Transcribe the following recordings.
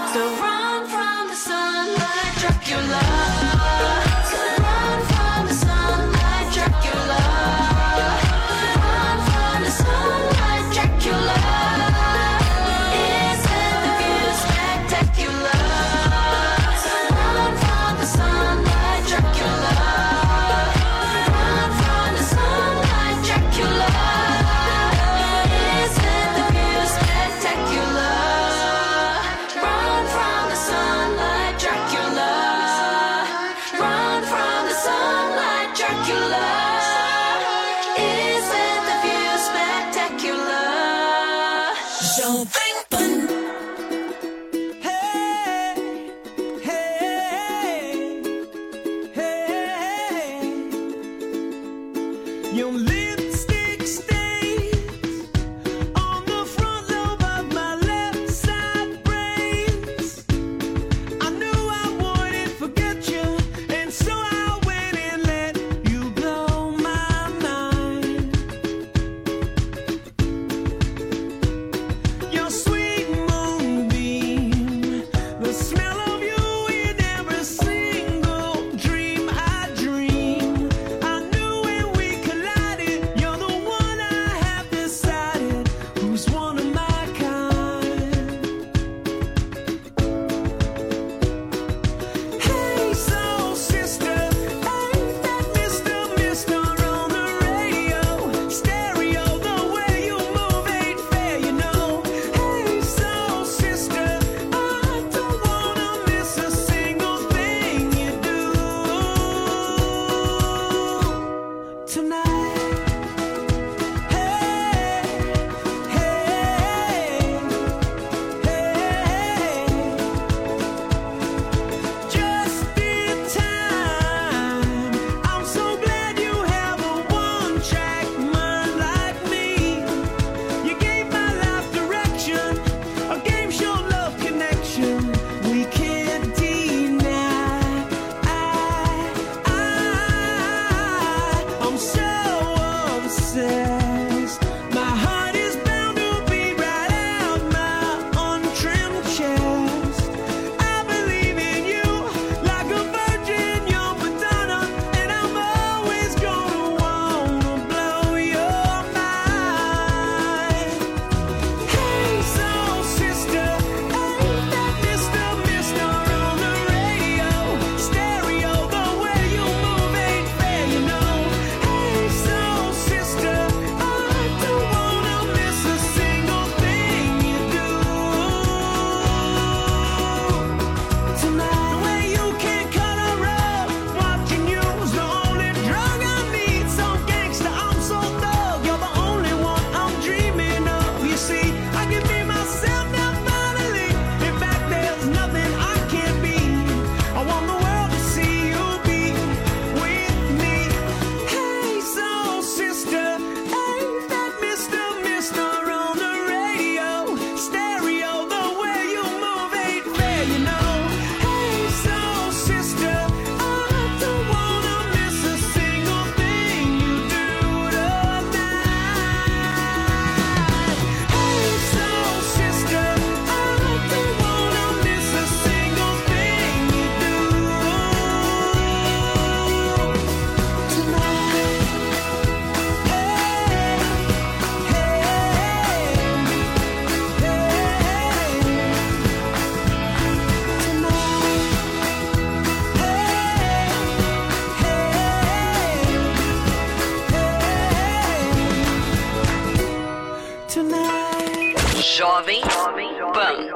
Jovem Pan.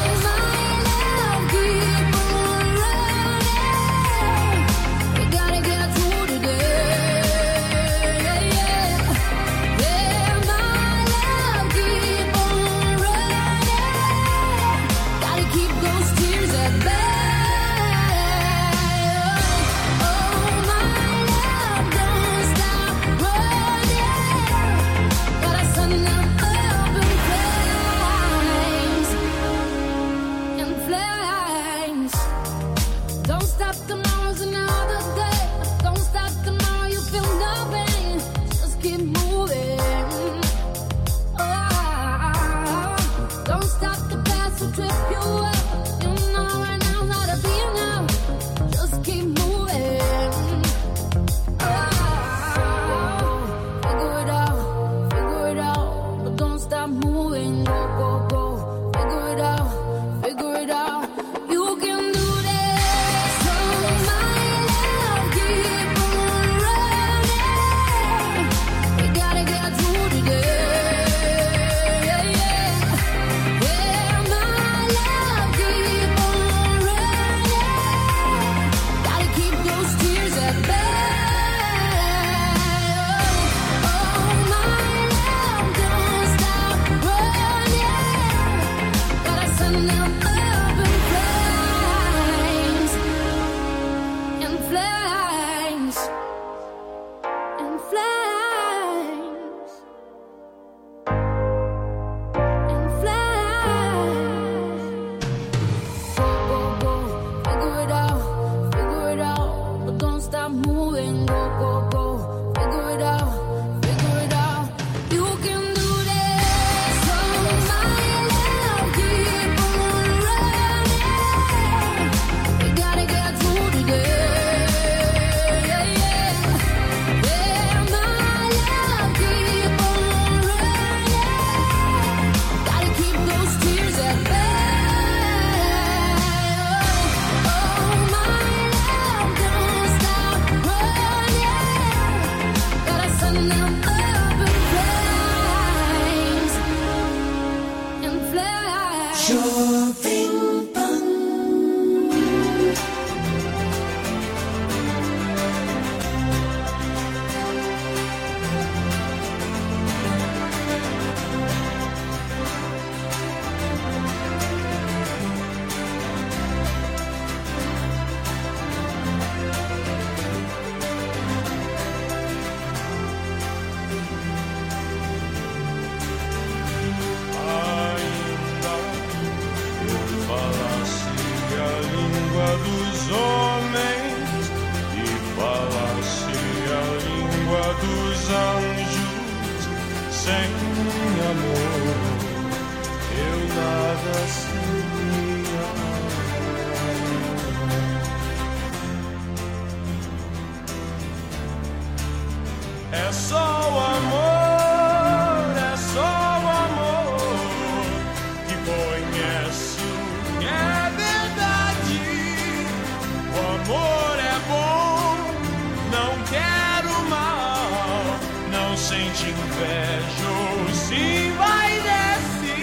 Gotta get stop moving, go, go, go. Figure it out, figure it out. You can do this. So my love, keep on running. You gotta get through today. Yeah, yeah. Yeah, my love, keep on running. Gotta keep those tears at bay. Jovem Pan. É só o amor que conhece o que é verdade. O amor é bom, não quero mal, não sente inveja ou se envaidece.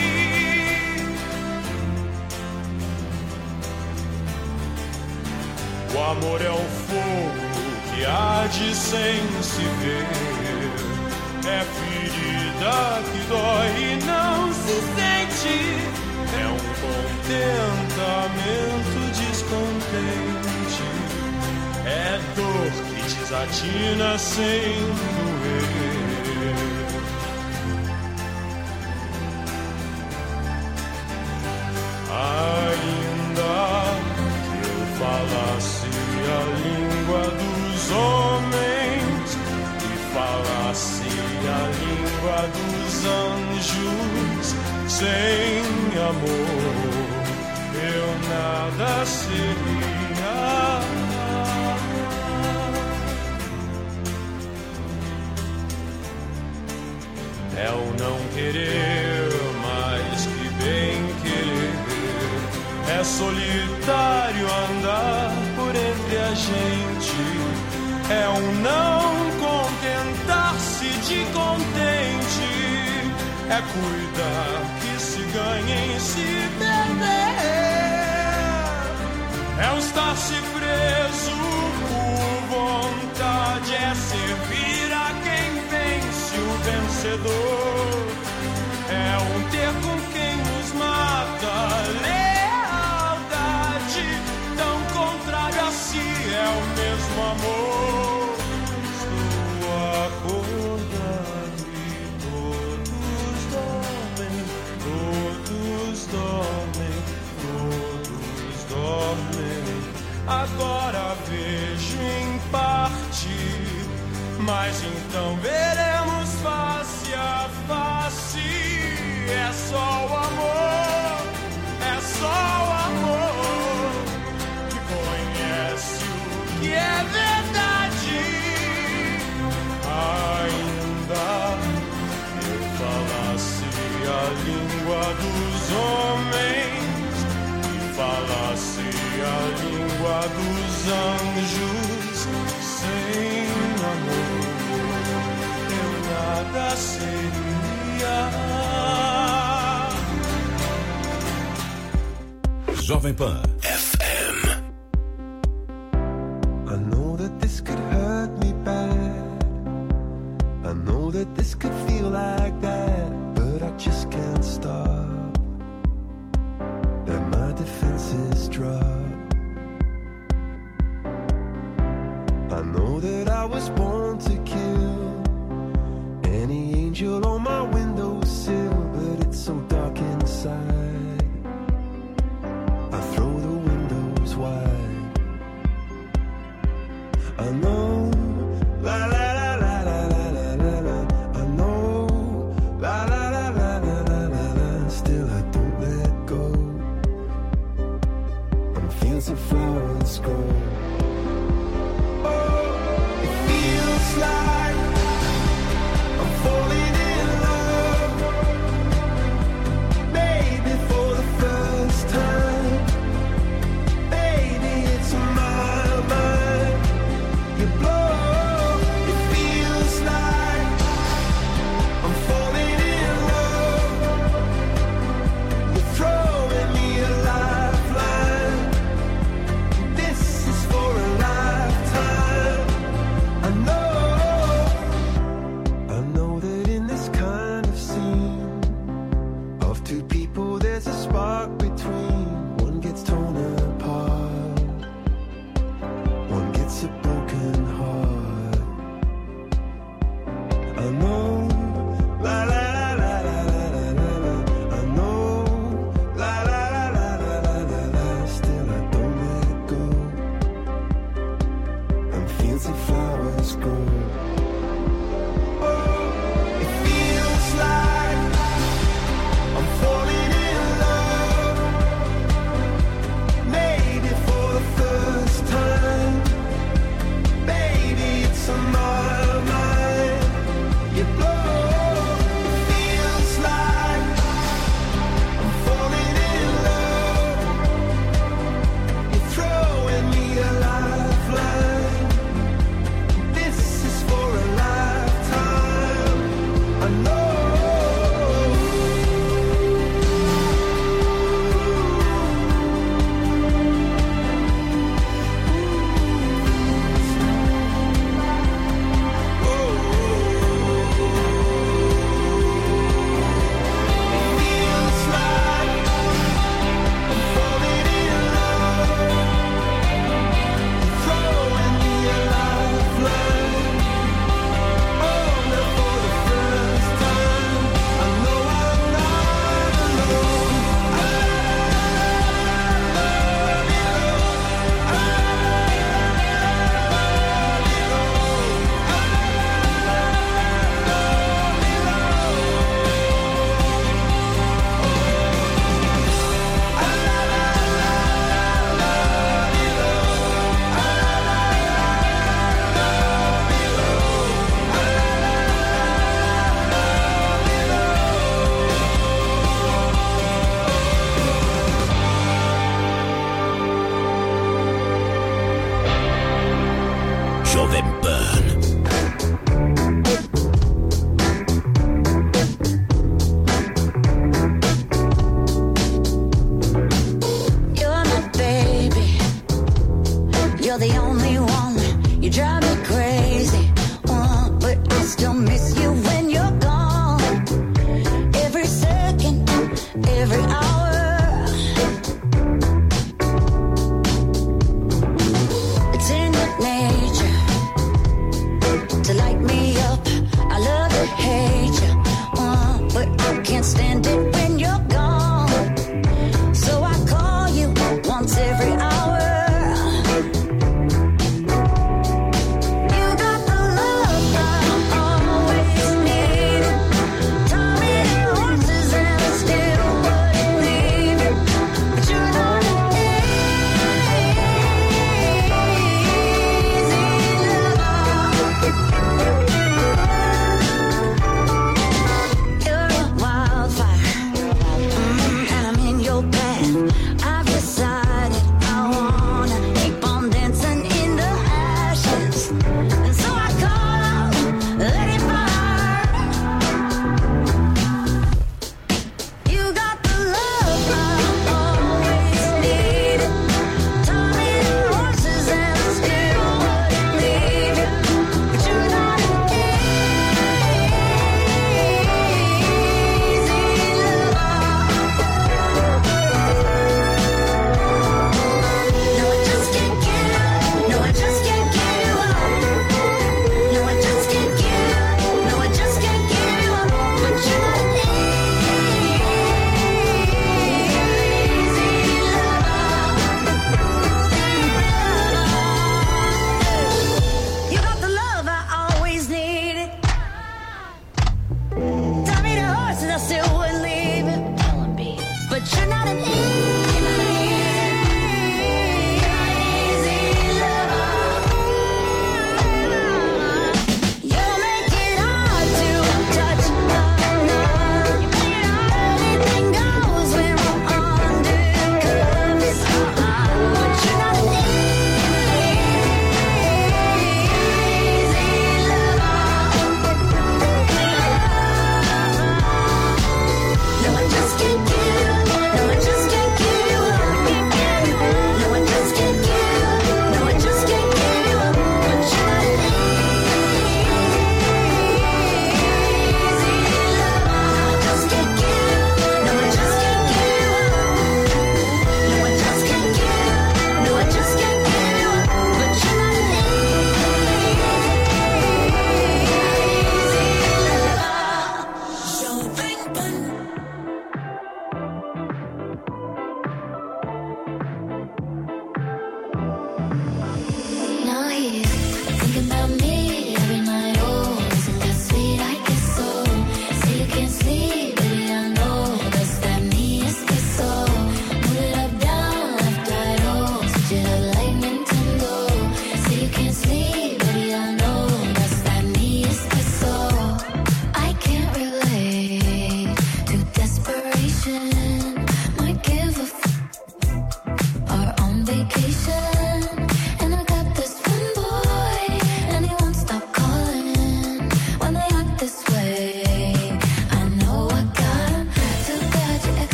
O amor é o fogo que arde sem se ver, é ferida que dói e não se sente, é um contentamento descontente, é dor que desatina sem doer. Ainda que eu falasse a língua dos homens e falasse a língua dos anjos, sem amor eu nada seria. É o não querer mais que bem querer, é solitário andar por entre a gente, é um não contentar-se de contente, é cuidar que se ganhe em se perder, é o estar-se preso por vontade, é servir a quem vence o vencedor, é um ter com quem nos mata, lealdade, tão contrário a si, é o mesmo amor. Estou acordado e todos dormem, todos dormem, todos dormem. Agora vejo em parte, mas então veremos face a face. É só o amor, é só o amor que conhece o que é verdade. Ainda que eu falasse a língua dos homens e falasse a língua dos anjos, sem amor eu nada seria. Jovem Pan FM. I know that this could hurt me bad, I know that this could feel like that, but I just can't stop, and my defenses drop. I know that I was born to kill any angel on my windowsill, but it's so dark inside, I throw the windows wide. I know, la la la la la la la la la. I know, la la la la la la la la. Still I don't let go. And fields of flowers grow. Oh, it feels like I'm falling in love. Maybe for the first time. Baby, it's on my mind. You blow. It feels like I'm falling in love. You're throwing me a lifeline. This is for a lifetime. I know that in this kind of scene of two people there's a spark between. One gets torn apart, one gets a broken heart. I know, la la la la la la la la la. I know, la la la la la la la la. Still I don't let go. And fields of flowers grow. Oh, it feels like I'm falling in love. Maybe for the first time. Baby, it's on my mind. You blow. It feels like I'm falling in love. You're throwing me a lifeline. This is for a lifetime. I know. Feels like I'm falling in love. You're throwing me a lifeline. Oh, now for the first time, I know I'm not alone. I love you. Jovem Pan. You're my baby. You're the only one. You drive me crazy. But I still miss you when you're gone. Every second, every hour. It's in your nature to light me up. I love to hate you. But I can't stand it when you're gone. So I call you once every hour.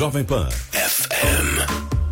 Jovem Pan FM.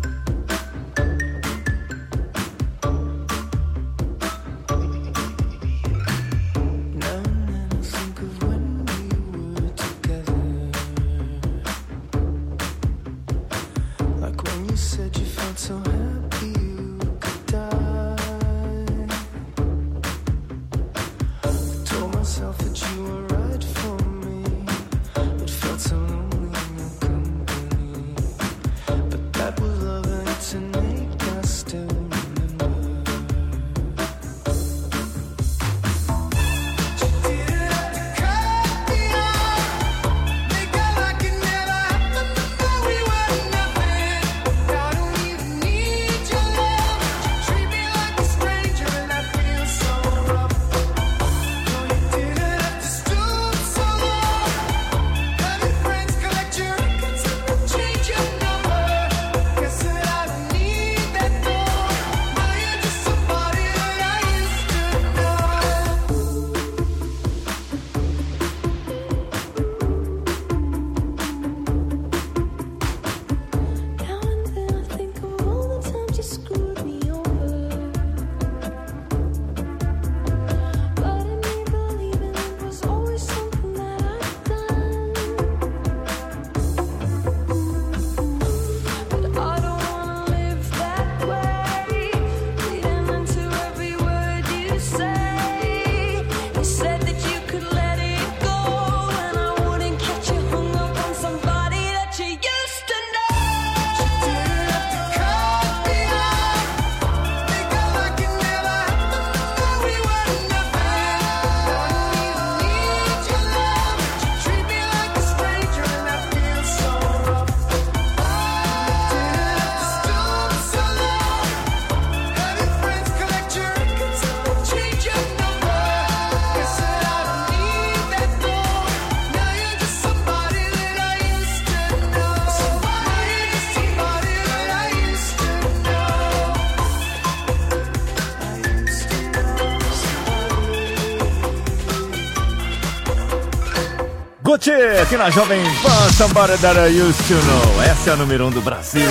Gucci, aqui na Jovem Pan, Somebody That I Used To Know. Essa é a número 1 do Brasil.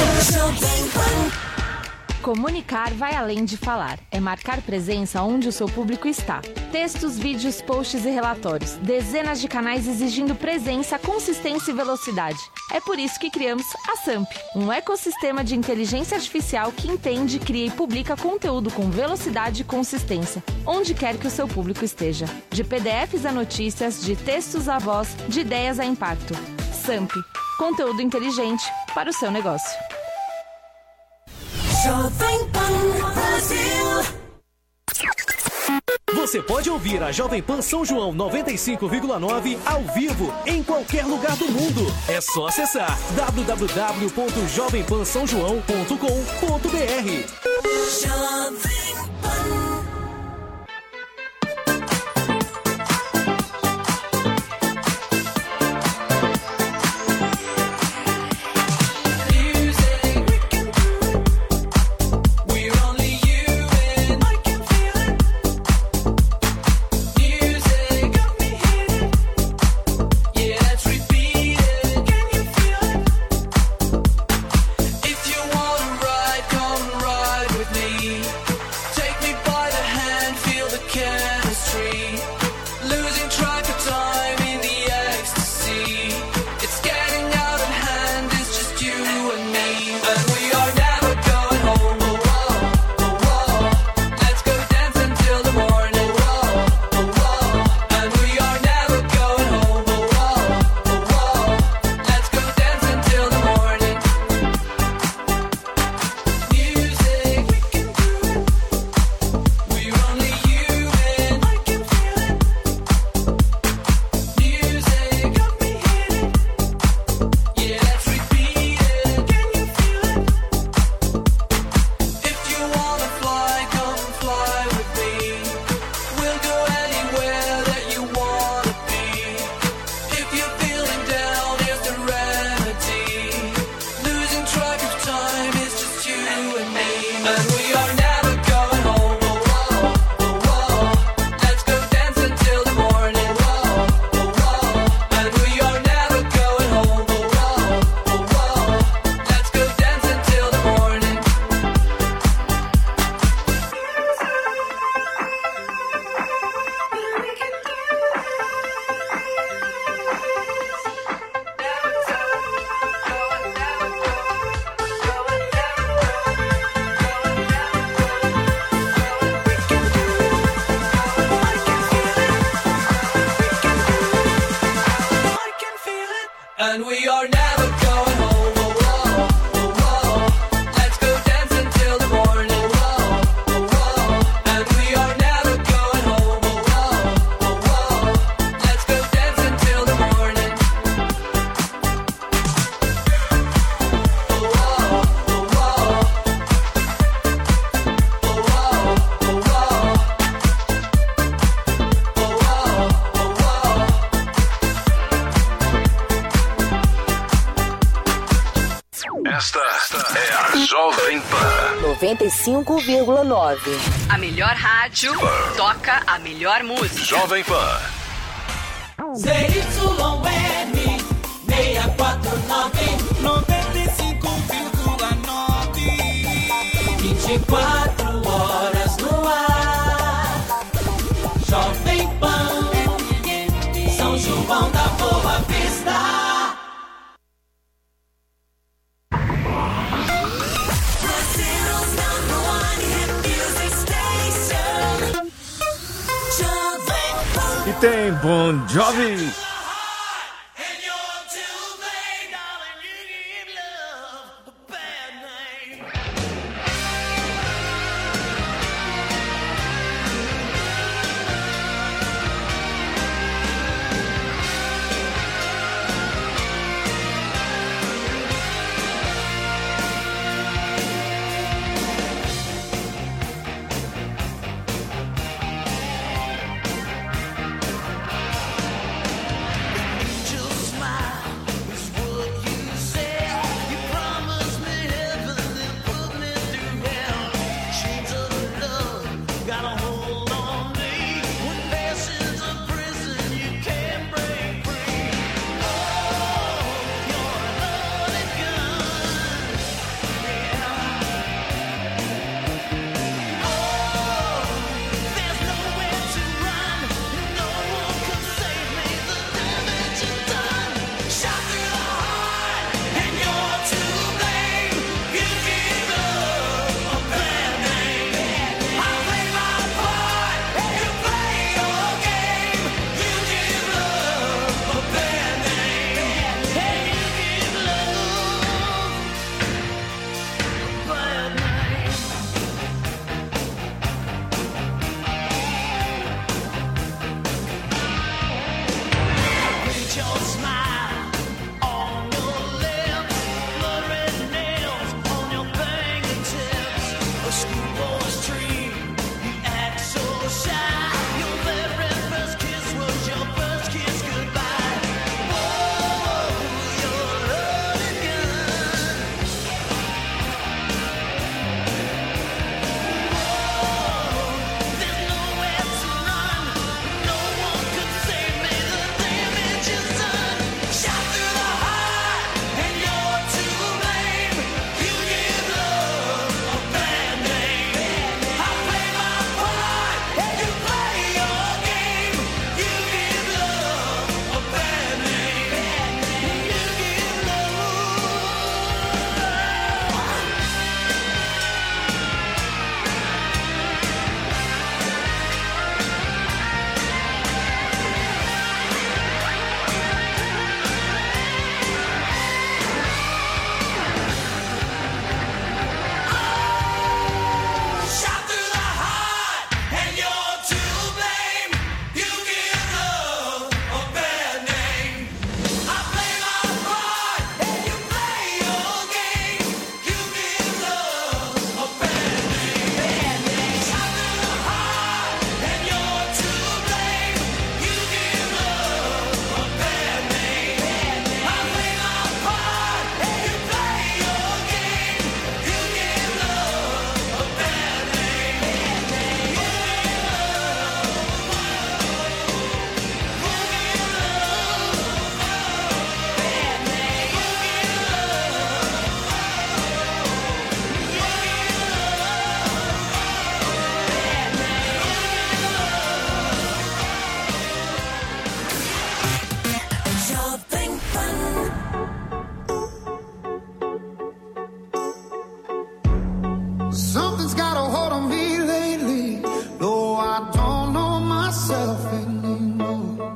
Comunicar vai além de falar. É marcar presença onde o seu público está. Textos, vídeos, posts e relatórios. Dezenas de canais exigindo presença, consistência e velocidade. É por isso que criamos a SAMP, um ecossistema de inteligência artificial que entende, cria e publica conteúdo com velocidade e consistência, onde quer que o seu público esteja. De PDFs a notícias, de textos a voz, de ideias a impacto. SAMP, conteúdo inteligente para o seu negócio. Jovem Pan Brasil. Você pode ouvir a Jovem Pan São João 95,9 ao vivo em qualquer lugar do mundo. É só acessar www.jovempansaojão.com.br. Jovem Pan. 95,9. A melhor rádio toca a melhor música. Jovem Pan. ZYM 649 95,9 24 horas no ar. Jovem Pan, São João da Boa Vista. E tem Bon Jovi. Something's got a hold on me lately, though I don't know myself anymore.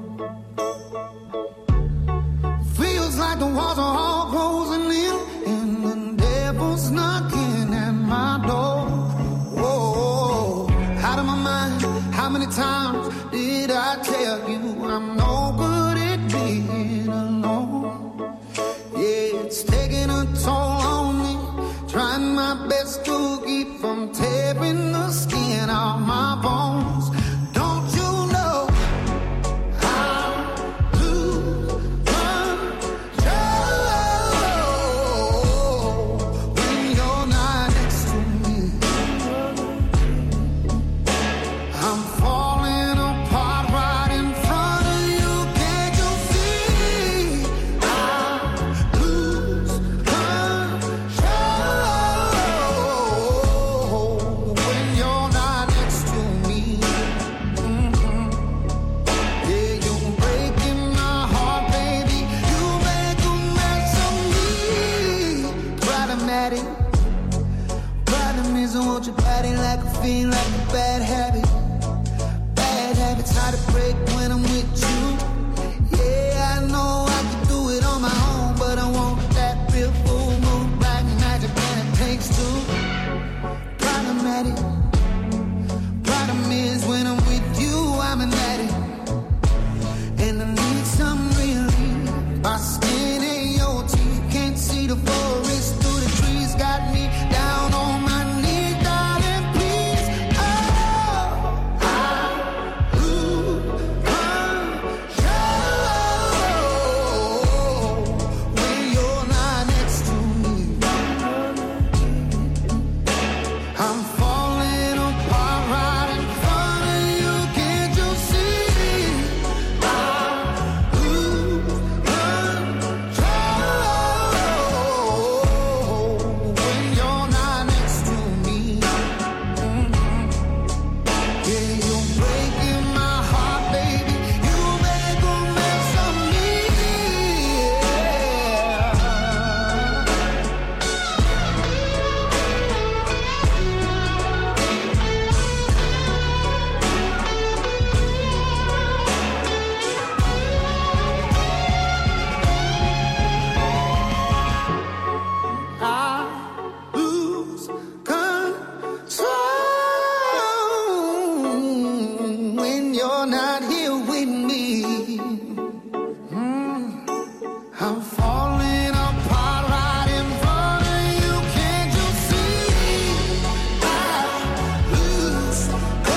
Feels like the walls are all closing in, and the devil's knocking at my door. Whoa, out of my mind, how many times did I tell you I'm no good at being alone? Yeah, it's taking a toll on me, trying my best to keep from tearing the skin off my bones. Don't you know how to control when you're not next to me? I want your body like a fiend, like a bad habit. Bad habits hard to break when I'm with you. Yeah, I know I can do it on my own, but I want that real full moon, black magic, and it takes two. Problematic. Problem is when I'm with you, I'm an addict, and I need some relief. My skin and your teeth can't see the forest through the trees. Got me down on my knees, darling, please. Oh, I lose control when you're not next to me. I'm falling apart right in front of you. Can't you see? I lose control when you're not next to me. Yeah, you're breaking my heart, baby. You make a mess of me. I lose control when you're not here with me. I'm falling apart right in front of you. Can't you see? I lose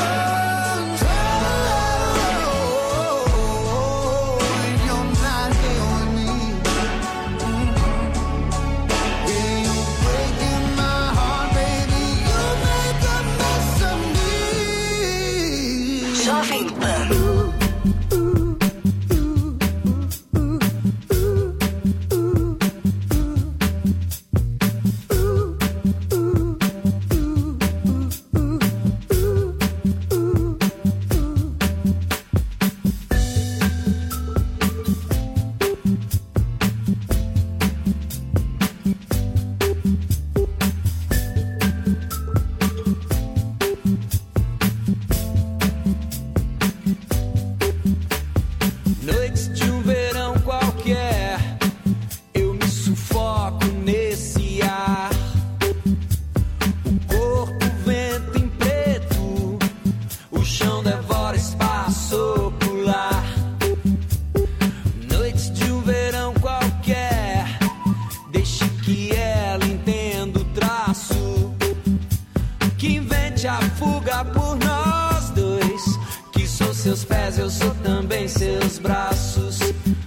control when you're not here with me. Yeah, you're breaking my heart, baby. You make a mess of me. Jovem Pan. Noites de um verão qualquer, eu me sufoco nesse ar. O corpo vento em preto, o chão devora espaço ocular. Noites de um verão qualquer, deixe que ela entenda o traço, que invente a fuga por nós dois, que sou seus pés, eu sou também seus braços.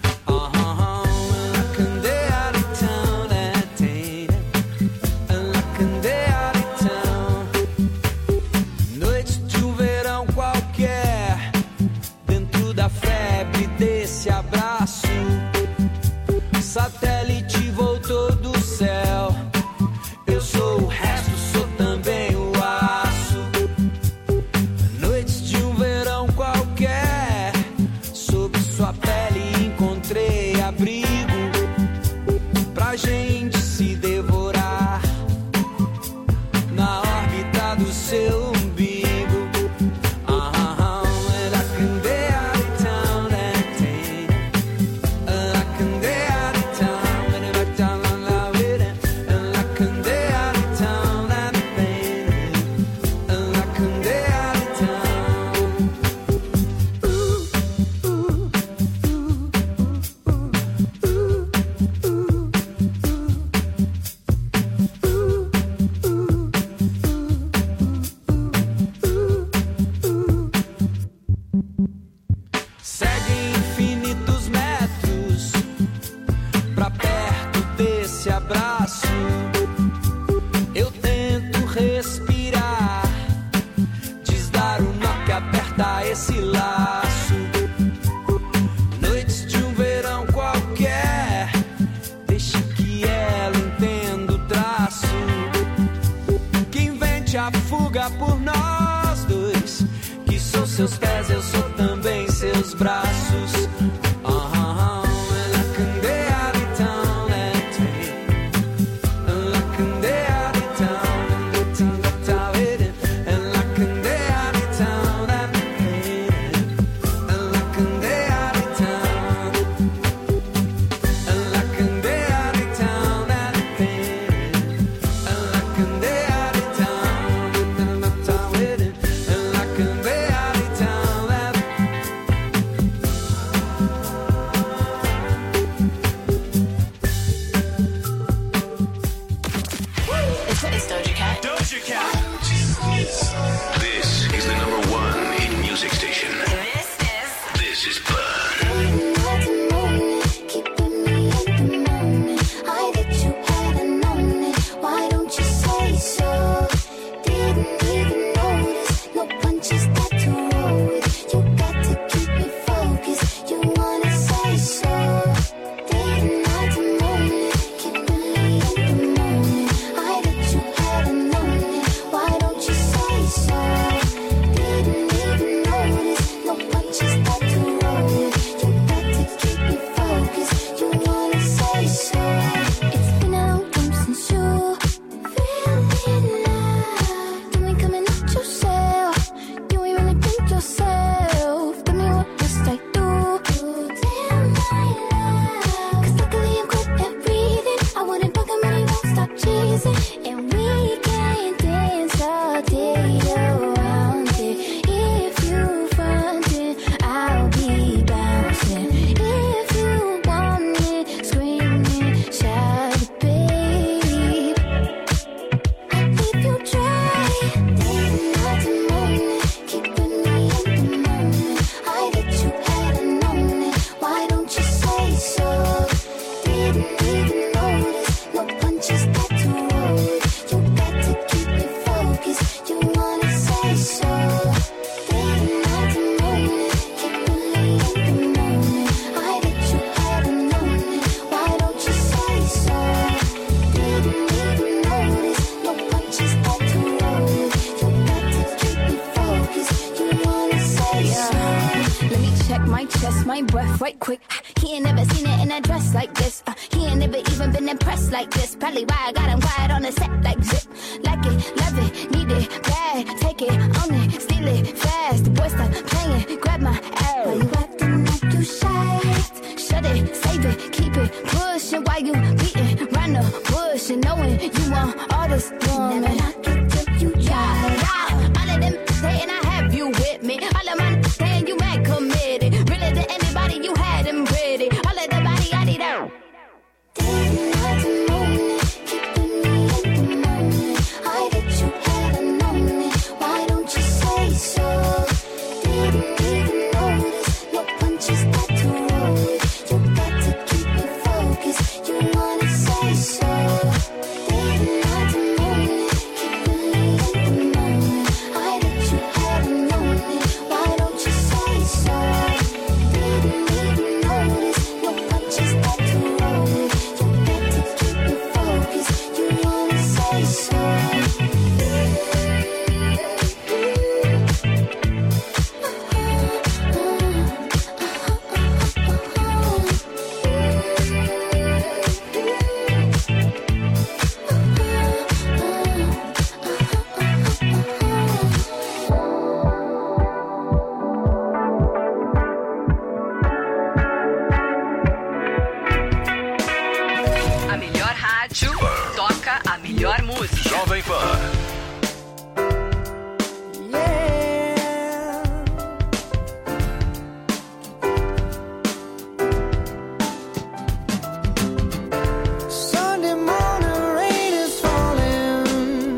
Noite de um verão qualquer, dentro da febre desse abraço, satélite voltou do céu. Eu sou o resto, sou também o aço. Noites de um verão qualquer, sob sua pele encontrei abrigo pra gente se devorar na órbita do seu umbigo. Segue infinitos metros pra perto desse abraço. Eu tento respirar, desdar o nó que aperta esse laço. Noites de um verão qualquer, deixe que ela entenda o traço, que invente a fuga por nós dois, que sou seus pés, eu sou também seus braços. my breath right quick. He ain't never seen it in a dress like this. He ain't never even been impressed like this. Probably why I got him quiet on the set like zip. Like it, love it, need it, bad. Take it, own it, steal it, fast. The boy stop playing, grab my ass. Why you acting like you shy? Shut it, save it, keep it pushing. While you beating round the bush and knowing you want all this woman. Never knock it till you try. All of them saying I have you with me. All of my saying you mad committed. Really to anybody you had them pretty. All of the body I need out. Didn't have to moan it, keeping me in the moment. I bet you hadn't known it. Why don't you say so? Didn't even notice. No punches got to roll it. You got to keep it focused. You wanna say so? Didn't have to moan it, keeping me in the moment. I bet you hadn't known it. Why don't you say so? Didn't even notice. No punches got to roll it. You got to keep it focused. You wanna say so? A melhor rádio toca a melhor música. Jovem Pan. Sunday morning rain is falling.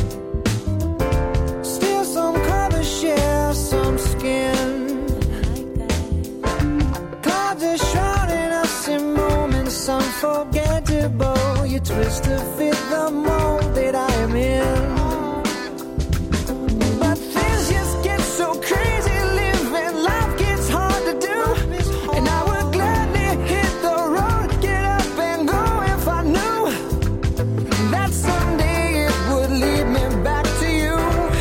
Still some colors share some skin. Clouds are shrouding us in moments unforgettable. You twist to fit the mold that I am in. But things just get so crazy living. Life gets hard to do. And I would gladly hit the road, get up and go if I knew that someday it would lead me back to you.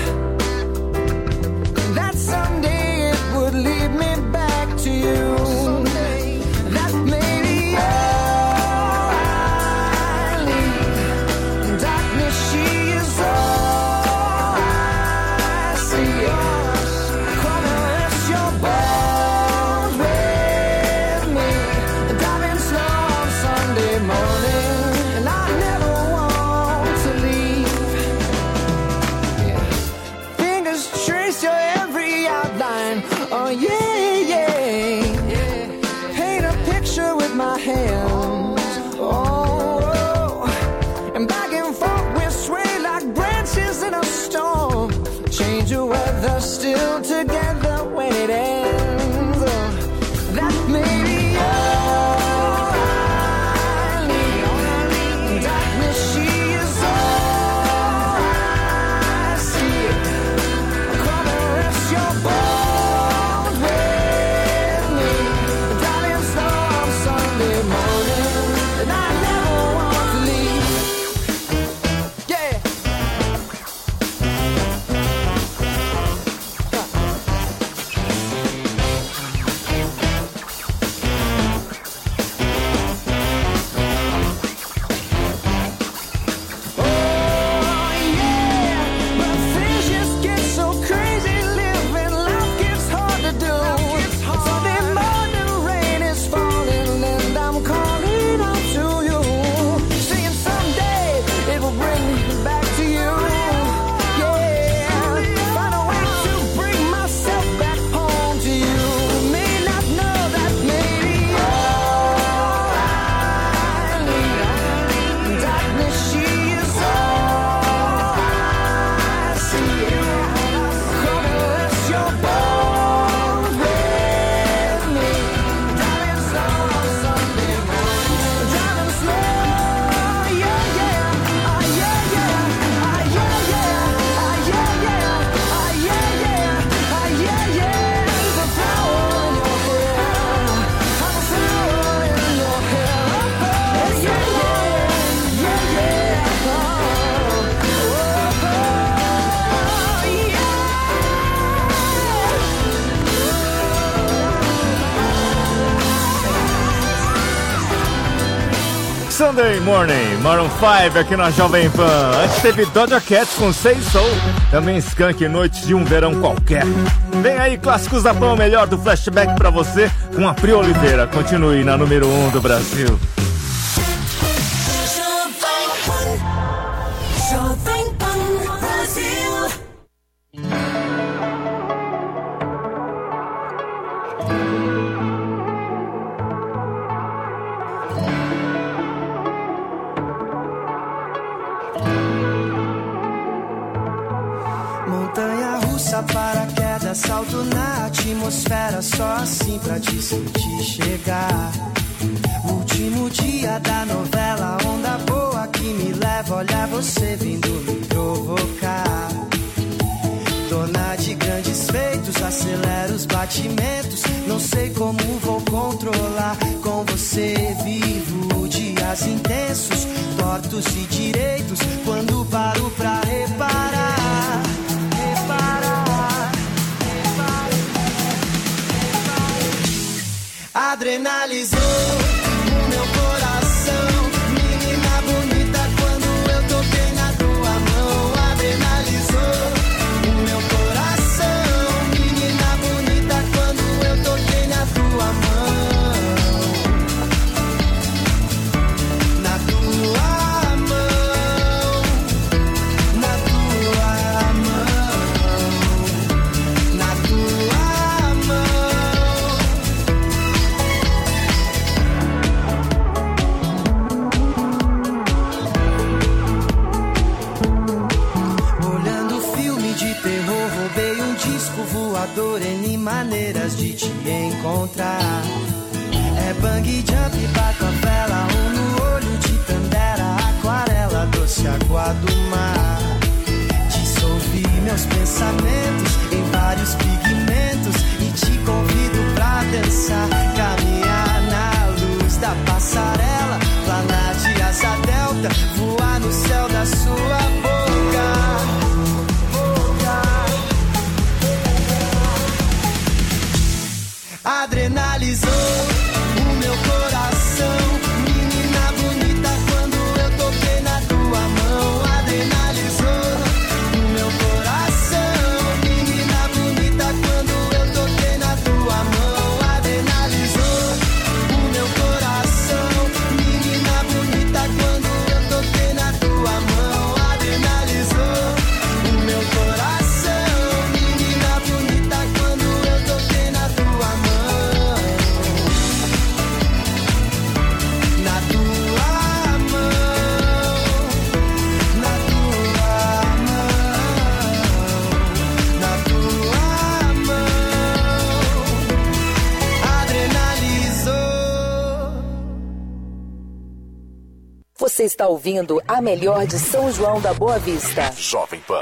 That someday it would lead me back to you. That maybe all I need. Darkness, she is all I see. Come and rest your bones with me. Driving slow on Sunday morning, and I never want to leave. Fingers trace your every outline. Oh yeah, yeah. Paint a picture with my hands. Oh, and back and forth we sway like branches in a storm. Change the weather, still together when it ends. That may be all I need. Darkness, she is all I see. Come and rest your bones with me. Driving slow on Sunday morning, and I never want to leave. Yeah. Sunday Morning, Maroon 5 aqui na Jovem Pan. Antes teve Doja Cat com Say Soul, também Skank, Noites de um Verão Qualquer. Vem aí, Clássicos da Pan, o melhor do flashback pra você, com a Pri Oliveira. Continue na número 1 do Brasil. Jovem Pan Brasil. Montanha russa, paraquedas, salto na atmosfera, só assim pra te sentir chegar. Último dia da novela, onda boa que me leva, olha você vindo me provocar. Dona de grandes feitos, acelera os batimentos, não sei como vou controlar. Com você vivo dias intensos, tortos e direitos, quando paro pra reparar. Adrenalizou o meu coração, menina bonita, quando eu toquei na tua mão. Adrenalizou o meu coração, menina bonita, quando eu toquei na tua mão. Na tua mão, na tua mão, na tua mão. Voador, N maneiras de te encontrar. É bang jump, bato a vela, no olho de tandera, aquarela, doce água do mar. Dissolvi meus pensamentos em vários pigmentos e te convido pra dançar, caminhar na luz da passarela, planar de asa delta, voar no céu da sua boca. Adrenalizou o meu coração, menina bonita, quando eu toquei na tua mão. Adrenalizou o meu coração, menina bonita, quando eu toquei na tua mão. Adrenalizou o meu coração, menina bonita, quando eu toquei na tua mão. Adrenalizou o meu coração, menina bonita, quando eu toquei na tua mão. Você está ouvindo a melhor de São João da Boa Vista. Jovem Pan.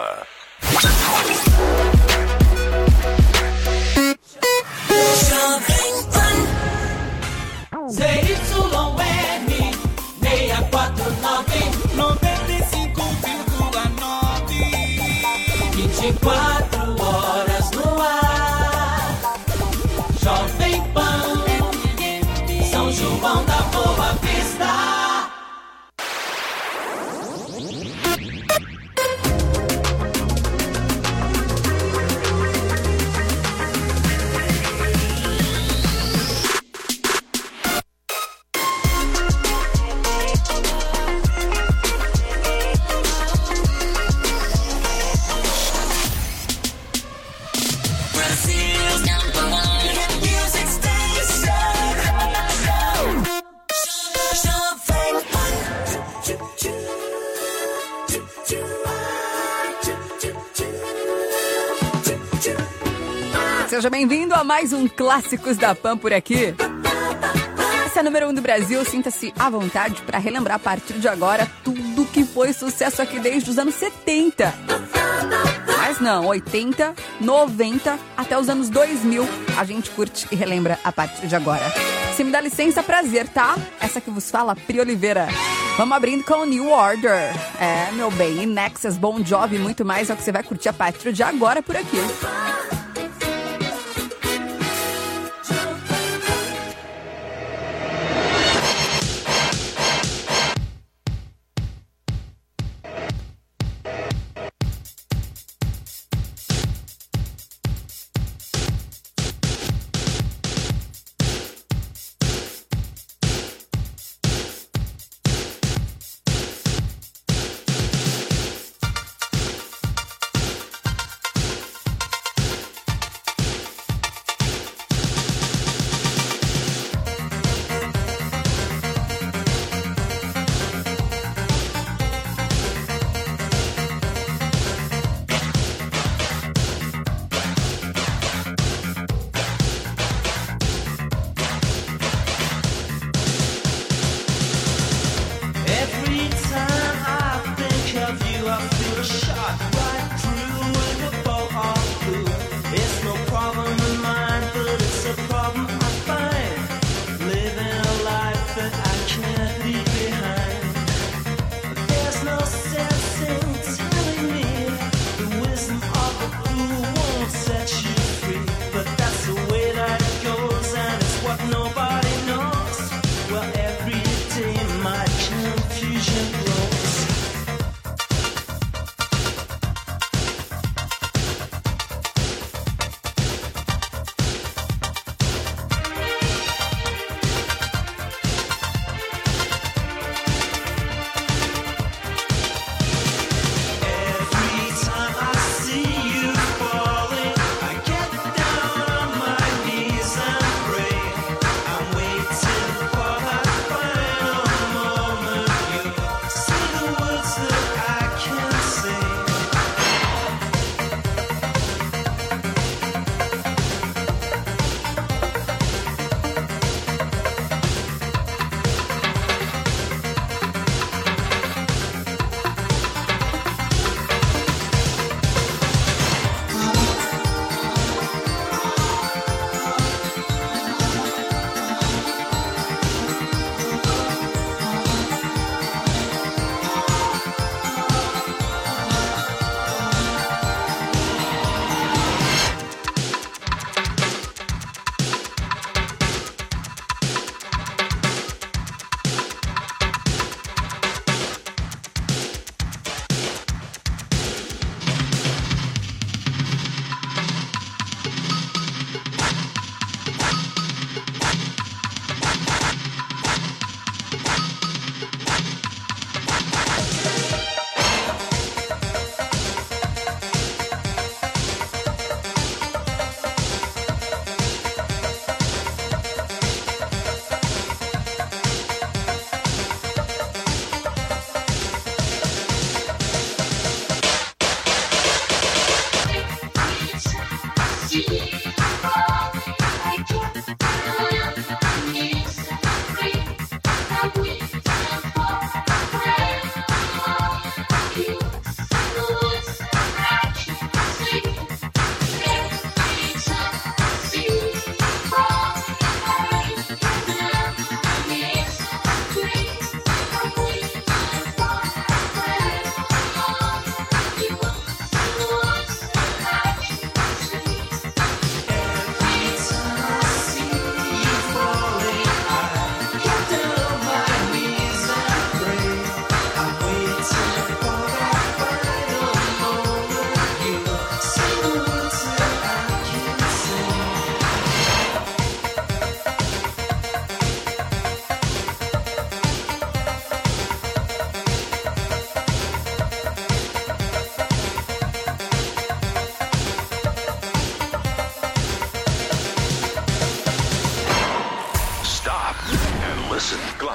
Jovem Pan. ZYR 649 95,9 24 horas no ar. Jovem Pan, São João da Boa Vista. Seja bem-vindo a mais um Clássicos da Pan por aqui. Esse é o número 1 do Brasil, sinta-se à vontade para relembrar a partir de agora tudo que foi sucesso aqui desde os anos 70. Mas não, 80, 90, até os anos 2000, a gente curte e relembra a partir de agora. Se me dá licença, prazer, tá? Essa que vos fala, Pri Oliveira. Vamos abrindo com o New Order. É, meu bem, Nexus, Bon Jovi e muito mais é o que você vai curtir a partir de agora por aqui.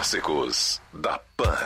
Clássicos da Pan.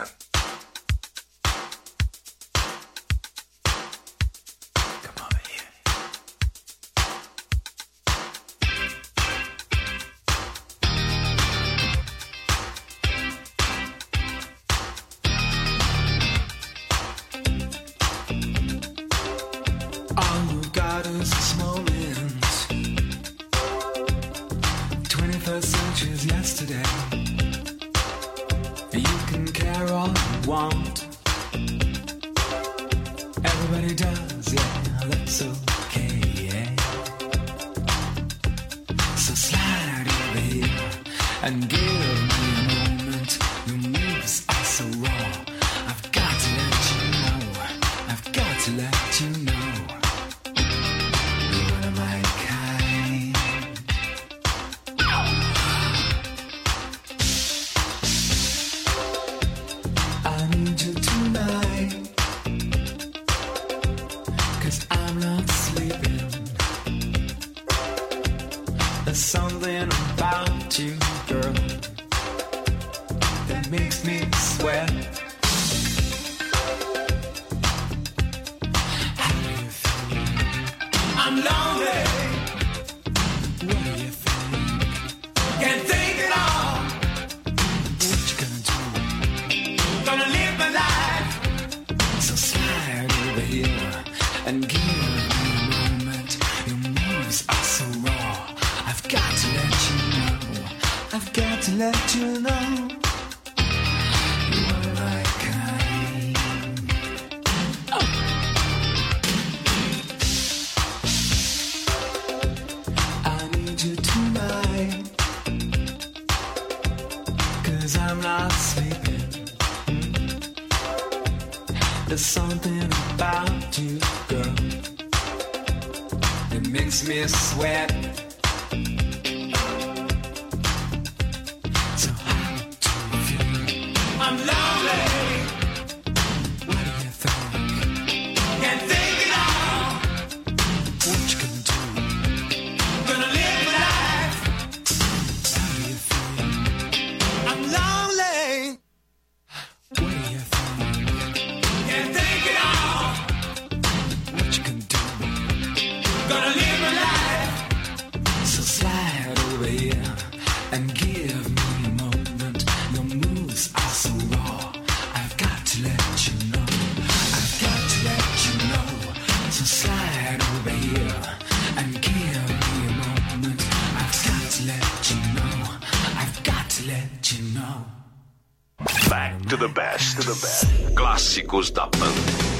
There's something about you, girl, that makes me sweat. So how do you feel? I'm lonely. What do you think? Can't think it all. What you gonna do? Gonna live my life. How do you feel? I'm lonely. What do you think? Can't think it all. What you gonna do? Gonna live my life. So slide over here and give me a moment. Your moves are so raw. I've got to let you know. I've got to let you know. So slide over here and give me a moment. I've got to let you know. I've got to let you know. Back to the best. Clássicos da Pan.